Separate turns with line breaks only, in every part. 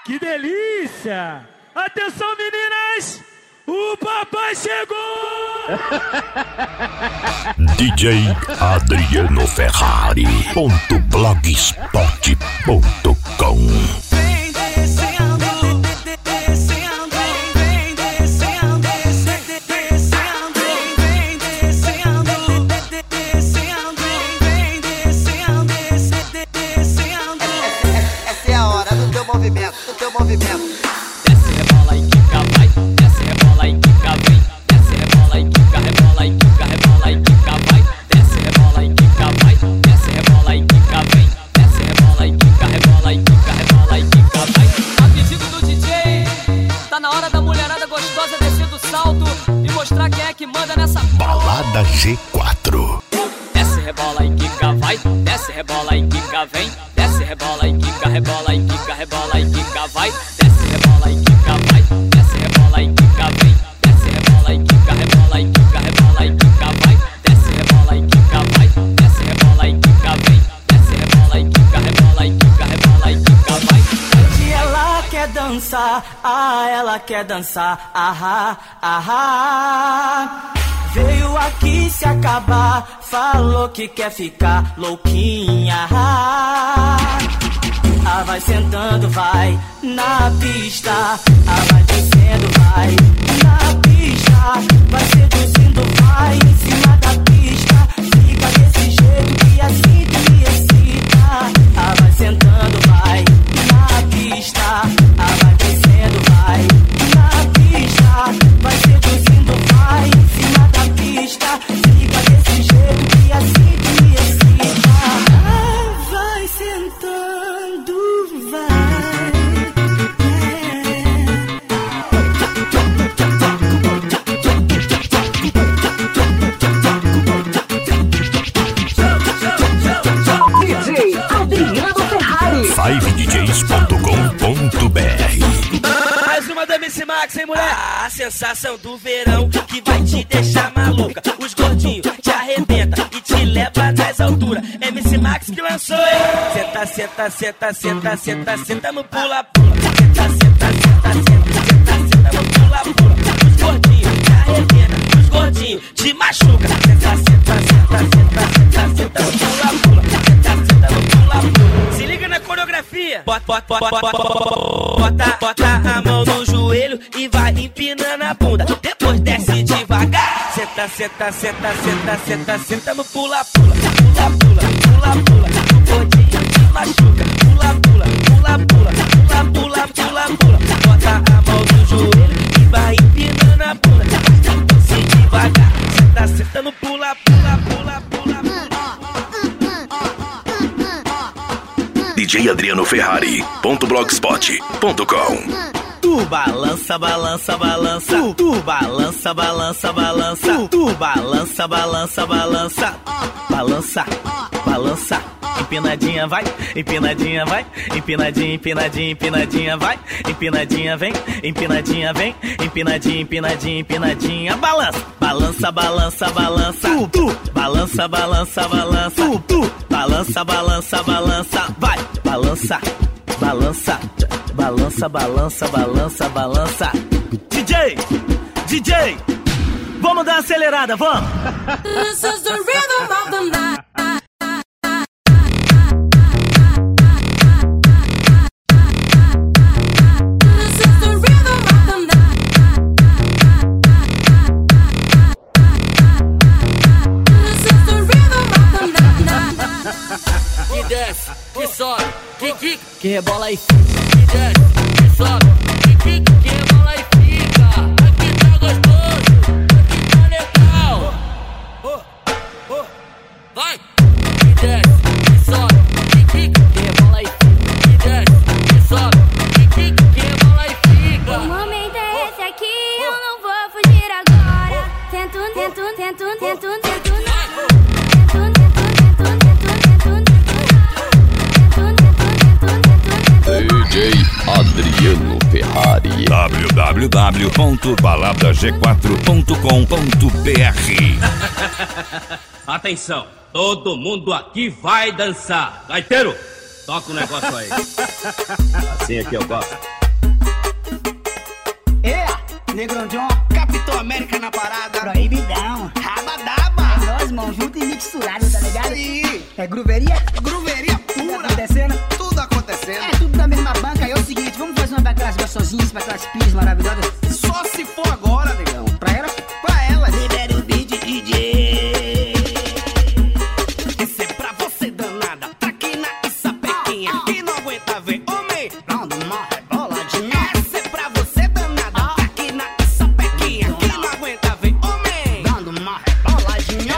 Que delícia! Atenção, meninas! O papai chegou!
DJ Adriano Ferrari .blogspot.com.
Vem descendo, descendo, vem descendo, descendo, vem descendo, descendo, vem descendo, descendo.
Essa é a hora do teu movimento, do teu movimento.
Desce, rebola e quica, vai. Desce, rebola e quica, vem. Desce, rebola e quica, rebola e quica, rebola e quica, vai. Desce, rebola e quica, vai. Desce, rebola e quica, vem. Desce, rebola e quica, rebola e quica, rebola e quica, vai. A pedido do DJ, tá na hora da mulherada gostosa descer do salto e mostrar quem é que manda nessa
Balada G4.
Desce, rebola e quica, vai. Desce, rebola e quica, vem. Desce, rebola e quica, rebola e quica, rebola e quica, vai. Desce, rebola e quica, vai. Desce, rebola e quica, vem. Desce, rebola e quica, rebola e quica, rebola e quica, vai. Desce, rebola e quica, vai. Desce, rebola e quica, vem. Desce, rebola e quica, rebola e quica, rebola e quica, vai.
E ela quer dançar, ela quer dançar, Veio aqui se acabar, falou que quer ficar louquinha. Vai sentando, vai na pista. Vai descendo, vai na pista. Vai seduzindo, vai em cima da pista. Fica desse jeito que assim te excita. Vai sentando, vai na pista. Vai descendo, vai na pista. Vai seduzindo, vai em cima da pista. Fica desse jeito que assim te excita. Vai sentando, vai.
DJ Adriano Ferrari.
5DJs.com.br.
Mais uma da MC Max, hein, mulher? A sensação do verão que vai te deixar maluca. Os gordinhos te arrebenta e te leva nas alturas. MC Max que lançou, hein? Senta, senta, senta, senta, senta, senta no pula-pula. Senta, senta, senta, senta, senta, senta no pula-pula. Os gordinhos te arrebenta, os gordinhos te machuca. Senta, senta, senta, senta, senta, senta no pula-pula. Senta, senta no pula-pula. Se liga na coreografia. Bota a mão no joelho e vai empinando a bunda. Depois desce devagar. Senta, senta, senta, senta, senta, senta no pula-pula. Pula-pula, pula-pula. O gordinho te machuca. Pula-pula, pula-pula. Pula-pula, pula-pula. Bota a mão no joelho e vai empinando a bunda. Desce devagar. Senta, senta no pula-pula, pula-pula.
DJ Adriano Ferrari .blogspot.com.
Tu balança, balança, balança. Tu balança, balança, balança. Tu balança, balança, balança. Balança, balança. Empinadinha vai, empinadinha vai. Empinadinha, empinadinha, empinadinha vai. Empinadinha vem, empinadinha vem. Empinadinha, empinadinha, empinadinha. Balança, balança, balança, balança. Tu balança, balança, balança. Tu balança, balança, balança. Vai, balança, balança. Balança, balança, balança, balança. DJ, vamos dar uma acelerada, vamos.
This is the rhythm of the night. This is the rhythm of the night. This is the rhythm of the night.
Que desce, que sobe, que quica,
Que rebola aí.
que desce, que sobe, que quica, que rebola e fica. Aqui tá gostoso, aqui tá legal. Vai! Que desce, que sobe, que quica,
Que rebola aí.
que desce, que sobe, que quica, que rebola e fica.
O momento é esse aqui, eu não vou fugir agora. Tento, tento, tento, tento, tento,
DJ Adriano Ferrari www.baladag4.com.br.
Atenção, todo mundo aqui vai dançar. Gaiteiro, toca o negócio aí.
Assim é que eu gosto. Negron John,
Capitão América na parada.
proibidão.
Rabadaba.
É nós, mão, junto e mixturado, tá ligado?
Aí.
É gruveria?
Gruveria
Tudo
pura.
acontecendo?
Tudo acontecendo.
É tudo da mesma banca. Aí é o seguinte, vamos fazer uma pra aquelas gostosinhas, pra aquelas pis maravilhosas.
Só se for agora, negão.
Pra ela?
Pra ela.
Libera o beat, DJ.
Esse é pra você danada. Traquina e sapequinha. Que não aguenta ver homem.
Não, do mal, boladinha.
Essa é pra você danada. Traquina e sapequinha. Que não aguenta ver homem.
Dando uma reboladinha.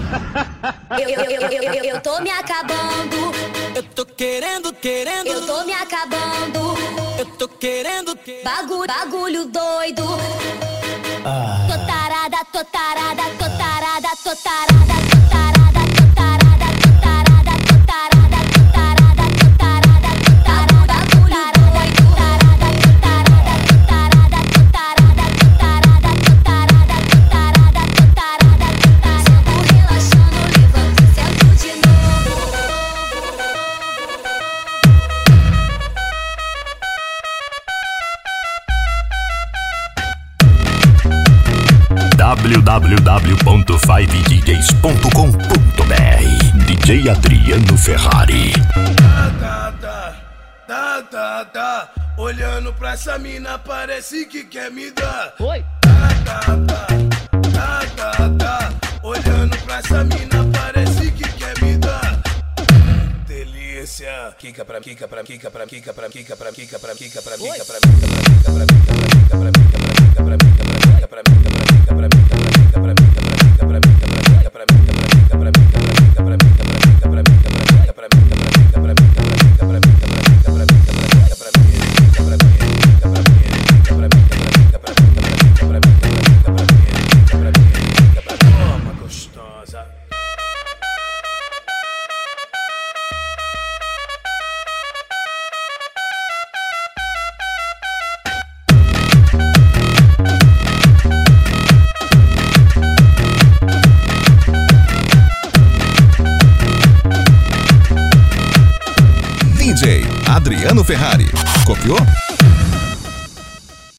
Eu tô me acabando.
Eu tô querendo.
Eu tô me acabando.
Eu tô querendo.
Bagulho doido. Tô tarada, tô tarada, tô tarada, tô tarada, tô tarada, tô tarada, tô tarada, tô tarada, tô tarada, tô tarada, tô tarada, bagulho doido. Tarada, tô tarada, tô tarada, tô tarada, tô tarada, tô tarada, tô tarada, tô tarada, tô tarada. Sento relaxando, levanto e sento de novo.
www.5djs.com.br DJ Adriano Ferrari.
Tá. Olhando pra essa mina, parece que quer me dar.
Oi.
Tá. Olhando pra essa mina, parece que quer me dar. Delícia. Quica pra mim. Toma, gostosa.
DJ Adriano Ferrari. Copiou?